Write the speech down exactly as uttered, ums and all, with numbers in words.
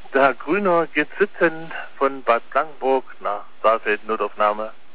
Der Herr Grüner geht sitzend von Bad Blankenburg nach Saalfeld, Notaufnahme.